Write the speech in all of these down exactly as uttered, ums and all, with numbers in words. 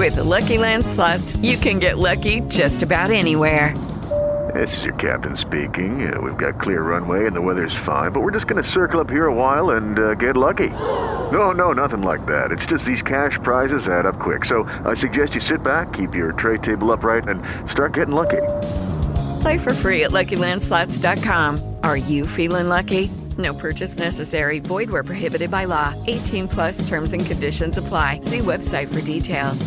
With the Lucky Land Slots, you can get lucky just about anywhere. This is your captain speaking. Uh, we've got clear runway and the weather's fine, but we're just going to circle up here a while and uh, get lucky. No, no, nothing like that. It's just these cash prizes add up quick. So I suggest you sit back, keep your tray table upright, and start getting lucky. Play for free at Lucky Land Slots dot com. Are you feeling lucky? No purchase necessary. Void where prohibited by law. eighteen plus terms and conditions apply. See website for details.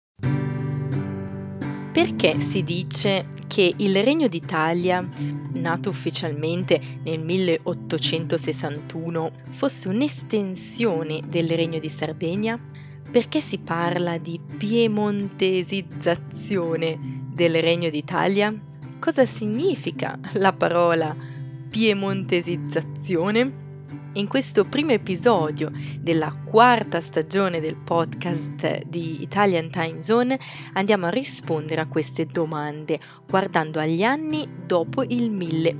Perché si dice che il Regno d'Italia, nato ufficialmente nel milleottocentosessantuno, fosse un'estensione del Regno di Sardegna? Perché si parla di piemontesizzazione del Regno d'Italia? Cosa significa la parola piemontesizzazione? In questo primo episodio della quarta stagione del podcast di Italian Time Zone andiamo a rispondere a queste domande guardando agli anni dopo il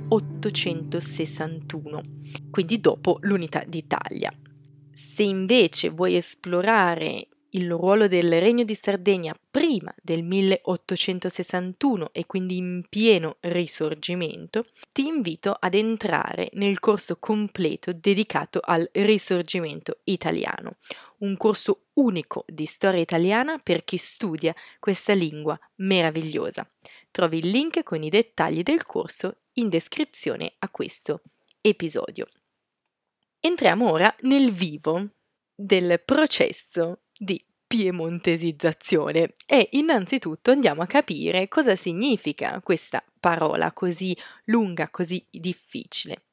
milleottocentosessantuno, quindi dopo l'unità d'Italia. Se invece vuoi esplorare il ruolo del Regno di Sardegna prima del milleottocentosessantuno e quindi in pieno risorgimento, ti invito ad entrare nel corso completo dedicato al risorgimento italiano, un corso unico di storia italiana per chi studia questa lingua meravigliosa. Trovi il link con i dettagli del corso in descrizione a questo episodio. Entriamo ora nel vivo del processo di piemontesizzazione e innanzitutto andiamo a capire cosa significa questa parola così lunga, così difficile.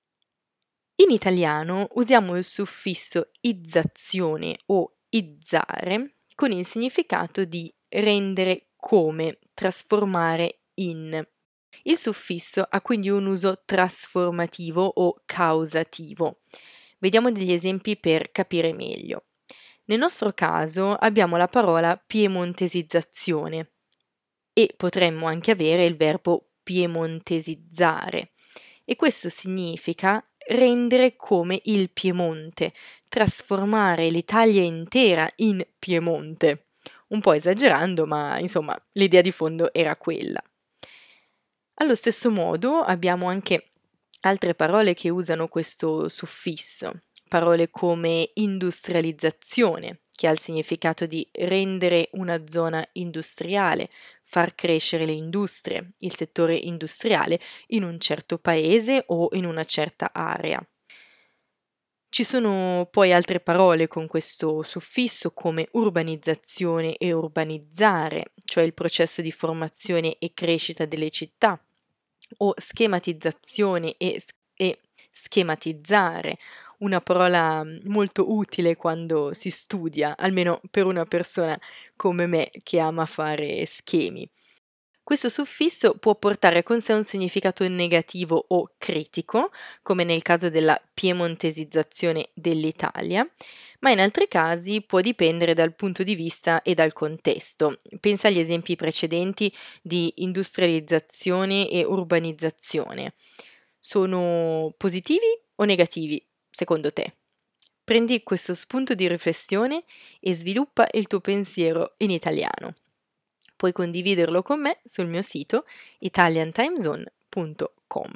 In italiano usiamo il suffisso izzazione o izzare con il significato di rendere come, trasformare in. Il suffisso ha quindi un uso trasformativo o causativo. Vediamo degli esempi per capire meglio. Nel nostro caso abbiamo la parola piemontesizzazione e potremmo anche avere il verbo piemontesizzare e questo significa rendere come il Piemonte, trasformare l'Italia intera in Piemonte. Un po' esagerando, ma insomma l'idea di fondo era quella. Allo stesso modo abbiamo anche altre parole che usano questo suffisso, parole come industrializzazione, che ha il significato di rendere una zona industriale, far crescere le industrie, il settore industriale in un certo paese o in una certa area. Ci sono poi altre parole con questo suffisso come urbanizzazione e urbanizzare, cioè il processo di formazione e crescita delle città, o schematizzazione e, e schematizzare, una parola molto utile quando si studia, almeno per una persona come me che ama fare schemi. Questo suffisso può portare con sé un significato negativo o critico, come nel caso della piemontesizzazione dell'Italia, ma in altri casi può dipendere dal punto di vista e dal contesto. Pensa agli esempi precedenti di industrializzazione e urbanizzazione. Sono positivi o negativi, secondo te? Prendi questo spunto di riflessione e sviluppa il tuo pensiero in italiano. Puoi condividerlo con me sul mio sito italian time zone punto com.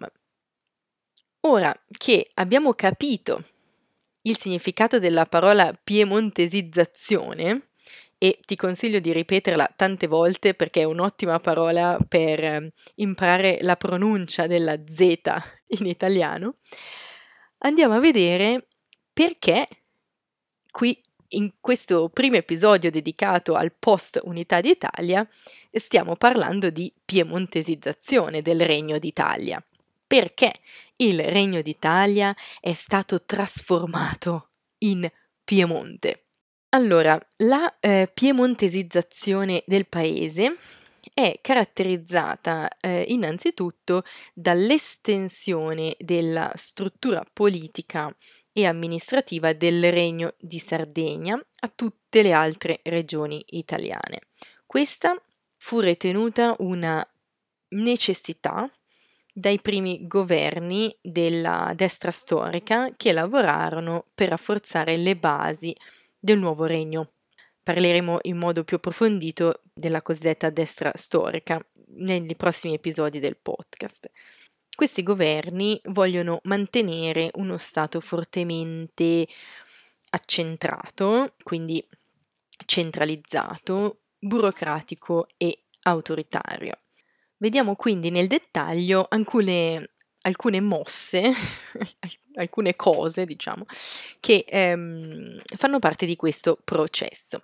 Ora che abbiamo capito il significato della parola piemontesizzazione, e ti consiglio di ripeterla tante volte perché è un'ottima parola per imparare la pronuncia della Z in italiano, andiamo a vedere perché qui in questo primo episodio dedicato al post-Unità d'Italia stiamo parlando di piemontesizzazione del Regno d'Italia. Perché il Regno d'Italia è stato trasformato in Piemonte? Allora, la eh, piemontesizzazione del paese è caratterizzata eh, innanzitutto dall'estensione della struttura politica e amministrativa del Regno di Sardegna a tutte le altre regioni italiane. Questa fu ritenuta una necessità dai primi governi della destra storica che lavorarono per rafforzare le basi del nuovo regno. parleremo in modo più approfondito della cosiddetta destra storica nei prossimi episodi del podcast. Questi governi vogliono mantenere uno Stato fortemente accentrato, quindi centralizzato, burocratico e autoritario. Vediamo quindi nel dettaglio alcune, alcune mosse, alcune cose, diciamo, che ehm, fanno parte di questo processo.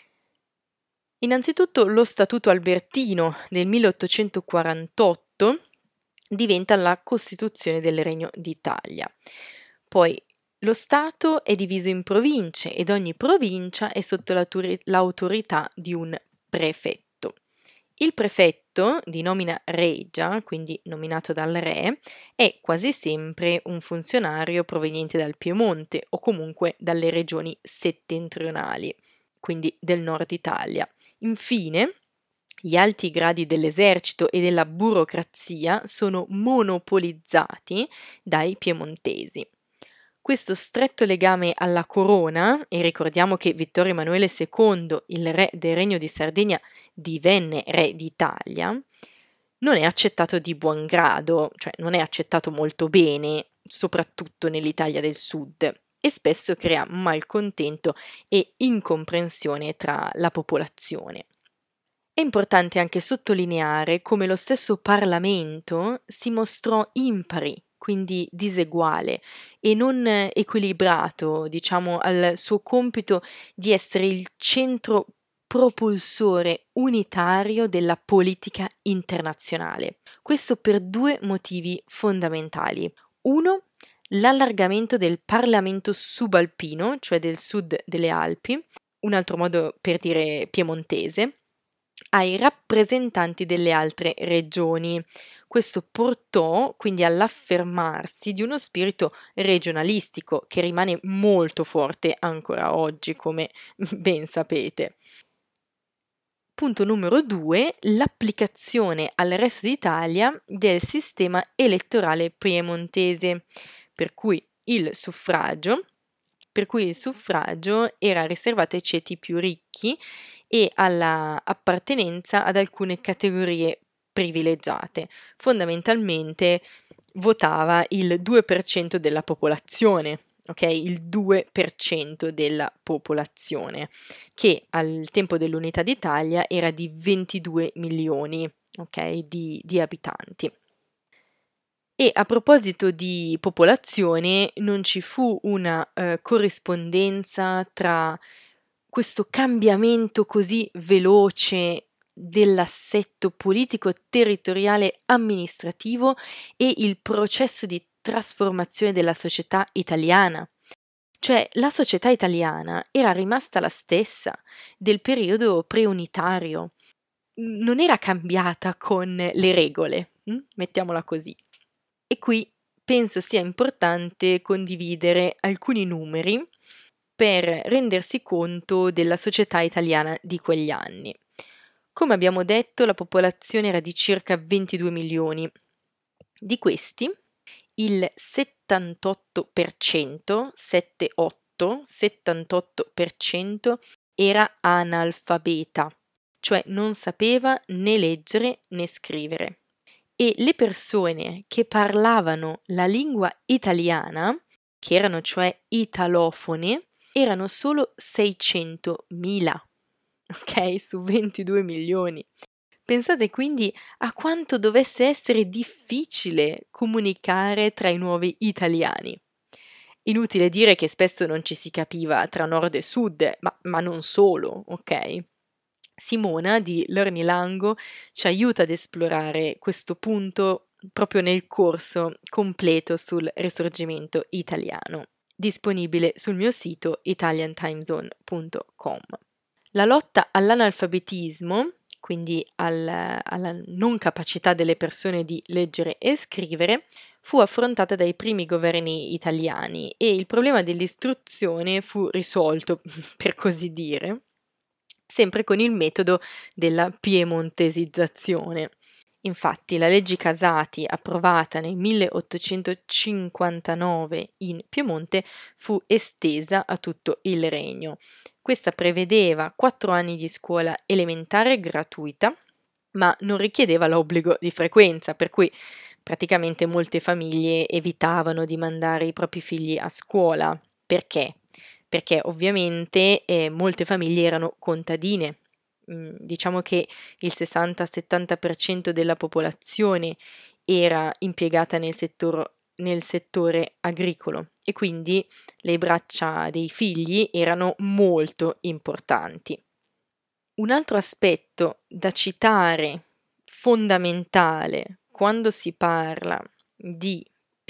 Innanzitutto lo Statuto Albertino del milleottocentoquarantotto diventa la Costituzione del Regno d'Italia. Poi lo Stato è diviso in province ed ogni provincia è sotto l'autorità di un prefetto. Il prefetto, di nomina regia, quindi nominato dal re, è quasi sempre un funzionario proveniente dal Piemonte o comunque dalle regioni settentrionali, quindi del nord Italia. Infine, gli alti gradi dell'esercito e della burocrazia sono monopolizzati dai piemontesi. Questo stretto legame alla corona, e ricordiamo che Vittorio Emanuele secondo, il re del Regno di Sardegna, divenne re d'Italia, non è accettato di buon grado, cioè non è accettato molto bene, soprattutto nell'Italia del Sud, e spesso crea malcontento e incomprensione tra la popolazione. È importante anche sottolineare come lo stesso Parlamento si mostrò impari, quindi diseguale e non equilibrato, diciamo, al suo compito di essere il centro propulsore unitario della politica internazionale. Questo per due motivi fondamentali. Uno, l'allargamento del Parlamento subalpino, cioè del sud delle Alpi, un altro modo per dire piemontese, ai rappresentanti delle altre regioni. Questo portò quindi all'affermarsi di uno spirito regionalistico che rimane molto forte ancora oggi, come ben sapete. Punto numero due, l'applicazione al resto d'Italia del sistema elettorale piemontese, per cui il suffragio, per cui il suffragio era riservato ai ceti più ricchi e alla appartenenza ad alcune categorie privilegiate. Fondamentalmente votava il due per cento della popolazione, ok? Il due per cento della popolazione, che al tempo dell'Unità d'Italia era di ventidue milioni, ok? Di, di abitanti. E a proposito di popolazione, non ci fu una eh, corrispondenza tra questo cambiamento così veloce dell'assetto politico, territoriale, amministrativo e il processo di trasformazione della società italiana. Cioè, la società italiana era rimasta la stessa del periodo preunitario, non era cambiata con le regole, hm? Mettiamola così. E qui penso sia importante condividere alcuni numeri per rendersi conto della società italiana di quegli anni. Come abbiamo detto, la popolazione era di circa ventidue milioni. Di questi, il settantotto per cento, settantotto, settantotto per cento era analfabeta, cioè non sapeva né leggere né scrivere. E le persone che parlavano la lingua italiana, che erano cioè italofone, erano solo seicentomila, ok? Su ventidue milioni. Pensate quindi a quanto dovesse essere difficile comunicare tra i nuovi italiani. Inutile dire che spesso non ci si capiva tra nord e sud, ma, ma non solo, ok? Simona di Lornilango ci aiuta ad esplorare questo punto proprio nel corso completo sul Risorgimento italiano, disponibile sul mio sito italian time zone punto com. La lotta all'analfabetismo, quindi al, alla non capacità delle persone di leggere e scrivere, fu affrontata dai primi governi italiani e il problema dell'istruzione fu risolto, per così dire, sempre con il metodo della piemontesizzazione. Infatti la legge Casati, approvata nel milleottocentocinquantanove in Piemonte, fu estesa a tutto il regno. Questa prevedeva quattro anni di scuola elementare gratuita, ma non richiedeva l'obbligo di frequenza, per cui praticamente molte famiglie evitavano di mandare i propri figli a scuola. Perché? Perché ovviamente eh, molte famiglie erano contadine. Mm, diciamo che il sessanta settanta per cento della popolazione era impiegata nel settore, nel settore agricolo e quindi le braccia dei figli erano molto importanti. Un altro aspetto da citare fondamentale quando si parla di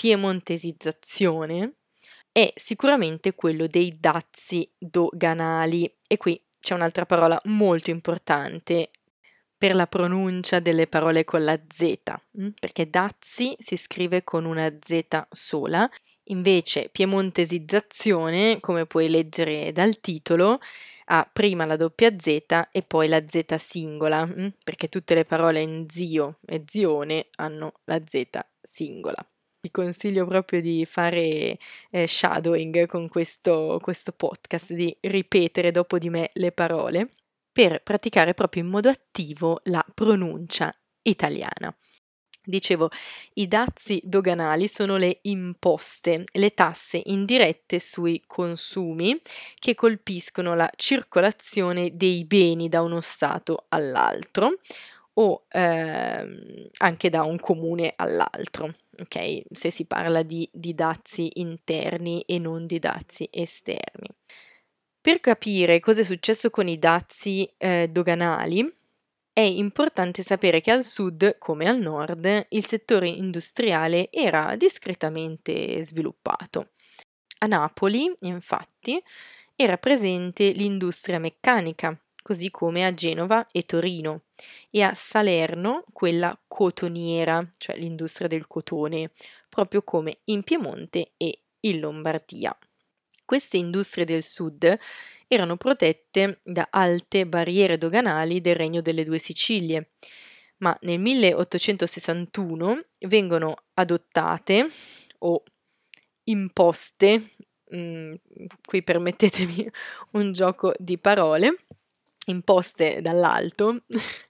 piemontesizzazione è sicuramente quello dei dazi doganali, e qui c'è un'altra parola molto importante per la pronuncia delle parole con la Z, perché dazi si scrive con una Z sola, invece piemontesizzazione, come puoi leggere dal titolo, ha prima la doppia Z e poi la Z singola, perché tutte le parole in zio e zione hanno la Z singola. Ti consiglio proprio di fare eh, shadowing con questo, questo podcast, di ripetere dopo di me le parole per praticare proprio in modo attivo la pronuncia italiana. Dicevo, i dazi doganali sono le imposte, le tasse indirette sui consumi che colpiscono la circolazione dei beni da uno stato all'altro o ehm, anche da un comune all'altro, ok? Se si parla di, di dazi interni e non di dazi esterni. Per capire cosa è successo con i dazi eh, doganali, è importante sapere che al sud, come al nord, il settore industriale era discretamente sviluppato. A Napoli, infatti, era presente l'industria meccanica, così come a Genova e Torino, e a Salerno quella cotoniera, cioè l'industria del cotone, proprio come in Piemonte e in Lombardia. Queste industrie del sud erano protette da alte barriere doganali del Regno delle Due Sicilie, ma nel milleottocentosessantuno vengono adottate o imposte, mh, qui permettetemi un gioco di parole, imposte dall'alto,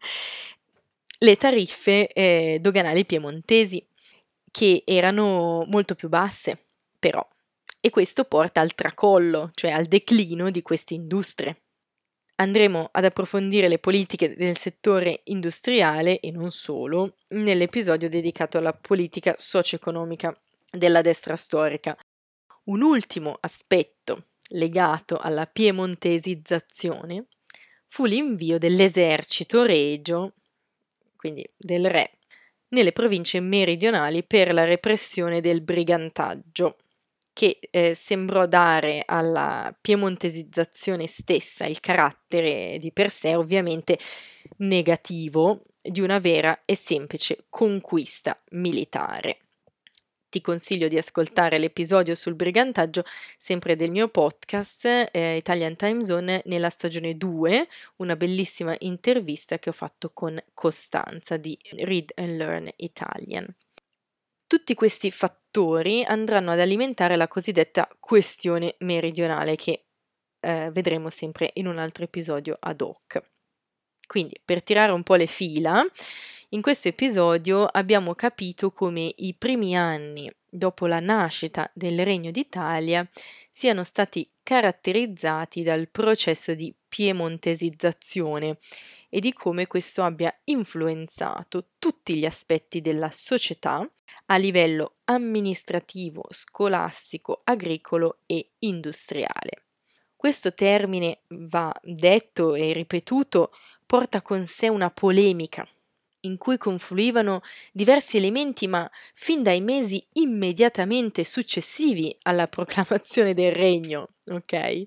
le tariffe eh, doganali piemontesi, che erano molto più basse, però. E questo porta al tracollo, cioè al declino di queste industrie. Andremo ad approfondire le politiche del settore industriale e non solo nell'episodio dedicato alla politica socio-economica della destra storica. Un ultimo aspetto legato alla piemontesizzazione fu l'invio dell'esercito regio, quindi del re, nelle province meridionali per la repressione del brigantaggio, che eh, sembrò dare alla piemontesizzazione stessa il carattere di per sé ovviamente negativo di una vera e semplice conquista militare. Ti consiglio di ascoltare l'episodio sul brigantaggio sempre del mio podcast eh, Italian Time Zone nella stagione due, una bellissima intervista che ho fatto con Costanza di Read and Learn Italian. Tutti questi fattori andranno ad alimentare la cosiddetta questione meridionale che eh, vedremo sempre in un altro episodio ad hoc. Quindi, per tirare un po' le fila, in questo episodio abbiamo capito come i primi anni dopo la nascita del Regno d'Italia siano stati caratterizzati dal processo di piemontesizzazione e di come questo abbia influenzato tutti gli aspetti della società a livello amministrativo, scolastico, agricolo e industriale. Questo termine, va detto e ripetuto, porta con sé una polemica in cui confluivano diversi elementi, ma fin dai mesi immediatamente successivi alla proclamazione del regno, ok?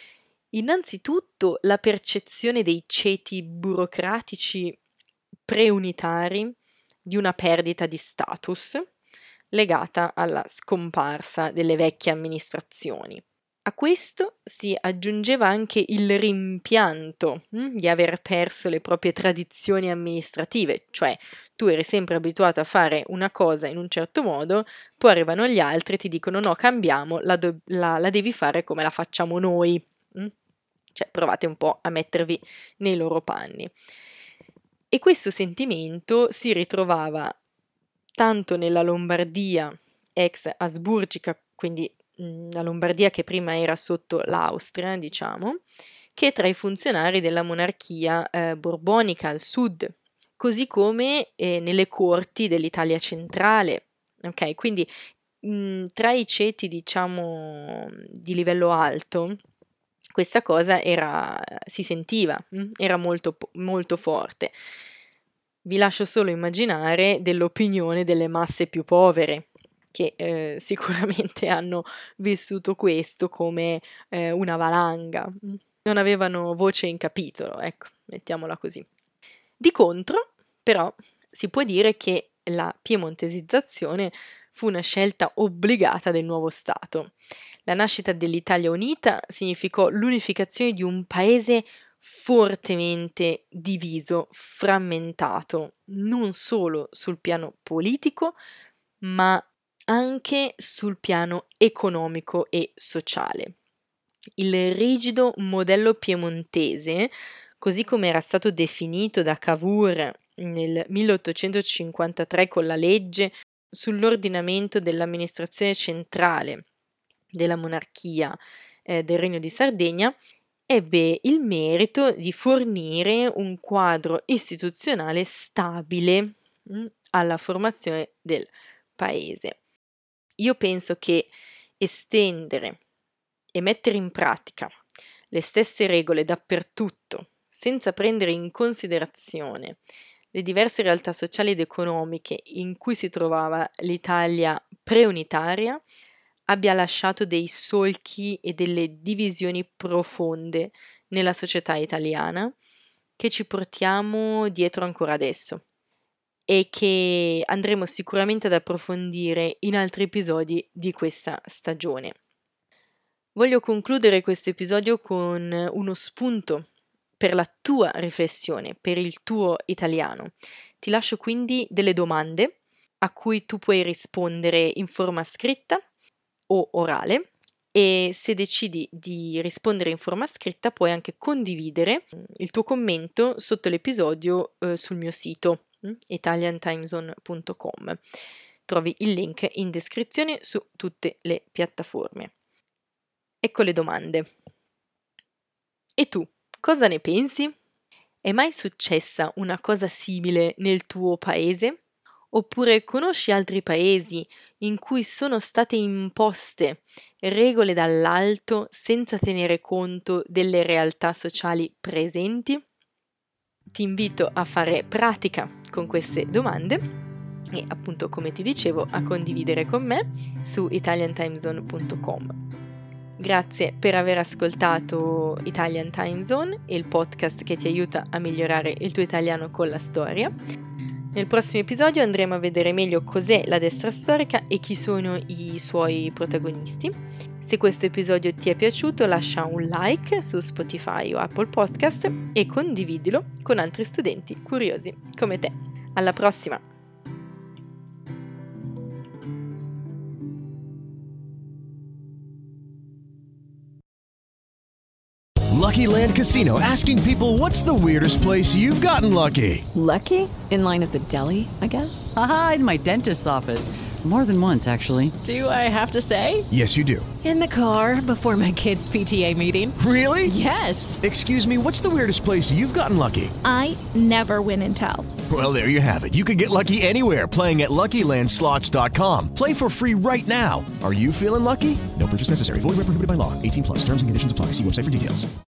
Innanzitutto la percezione dei ceti burocratici preunitari di una perdita di status legata alla scomparsa delle vecchie amministrazioni. A questo si aggiungeva anche il rimpianto hm, di aver perso le proprie tradizioni amministrative, cioè tu eri sempre abituato a fare una cosa in un certo modo, poi arrivano gli altri e ti dicono no, cambiamo, la, do- la, la devi fare come la facciamo noi. Hm? Cioè provate un po' a mettervi nei loro panni. E questo sentimento si ritrovava tanto nella Lombardia ex asburgica, quindi la Lombardia che prima era sotto l'Austria, diciamo, che tra i funzionari della monarchia eh, borbonica al sud, così come eh, nelle corti dell'Italia centrale. Ok, quindi mh, tra i ceti, diciamo, di livello alto, questa cosa era, si sentiva, mh? era molto, molto forte. Vi lascio solo immaginare dell'opinione delle masse più povere, che eh, sicuramente hanno vissuto questo come eh, una valanga. Non avevano voce in capitolo, ecco, mettiamola così. Di contro, però, si può dire che la piemontesizzazione fu una scelta obbligata del nuovo Stato. La nascita dell'Italia unita significò l'unificazione di un paese fortemente diviso, frammentato, non solo sul piano politico, ma anche sul piano economico e sociale. Il rigido modello piemontese, così come era stato definito da Cavour nel milleottocentocinquantatré con la legge sull'ordinamento dell'amministrazione centrale della monarchia eh, del Regno di Sardegna, ebbe il merito di fornire un quadro istituzionale stabile mh, alla formazione del paese. Io penso che estendere e mettere in pratica le stesse regole dappertutto, senza prendere in considerazione le diverse realtà sociali ed economiche in cui si trovava l'Italia preunitaria, abbia lasciato dei solchi e delle divisioni profonde nella società italiana che ci portiamo dietro ancora adesso e che andremo sicuramente ad approfondire in altri episodi di questa stagione. Voglio concludere questo episodio con uno spunto per la tua riflessione, per il tuo italiano. Ti lascio quindi delle domande a cui tu puoi rispondere in forma scritta o orale, e se decidi di rispondere in forma scritta puoi anche condividere il tuo commento sotto l'episodio eh, sul mio sito italian time zone punto com. Trovi il link in descrizione su tutte le piattaforme. Ecco le domande. E tu, cosa ne pensi? È mai successa una cosa simile nel tuo paese? Oppure conosci altri paesi in cui sono state imposte regole dall'alto senza tenere conto delle realtà sociali presenti? Ti invito a fare pratica con queste domande e appunto, come ti dicevo, a condividere con me su italian time zone punto com. Grazie per aver ascoltato Italian Time Zone, il podcast che ti aiuta a migliorare il tuo italiano con la storia. Nel prossimo episodio andremo a vedere meglio cos'è la destra storica e chi sono i suoi protagonisti. Se questo episodio ti è piaciuto, lascia un like su Spotify o Apple Podcast e condividilo con altri studenti curiosi come te. Alla prossima! Lucky Land Casino, asking people, what's the weirdest place you've gotten lucky? Lucky? In line at the deli, I guess? Aha, in my dentist's office. More than once, actually. Do I have to say? Yes, you do. In the car before my kids' P T A meeting. Really? Yes. Excuse me, what's the weirdest place you've gotten lucky? I never win and tell. Well, there you have it. You can get lucky anywhere, playing at lucky land slots dot com. Play for free right now. Are you feeling lucky? No purchase necessary. Void where prohibited by law. eighteen plus. Terms and conditions apply. See website for details.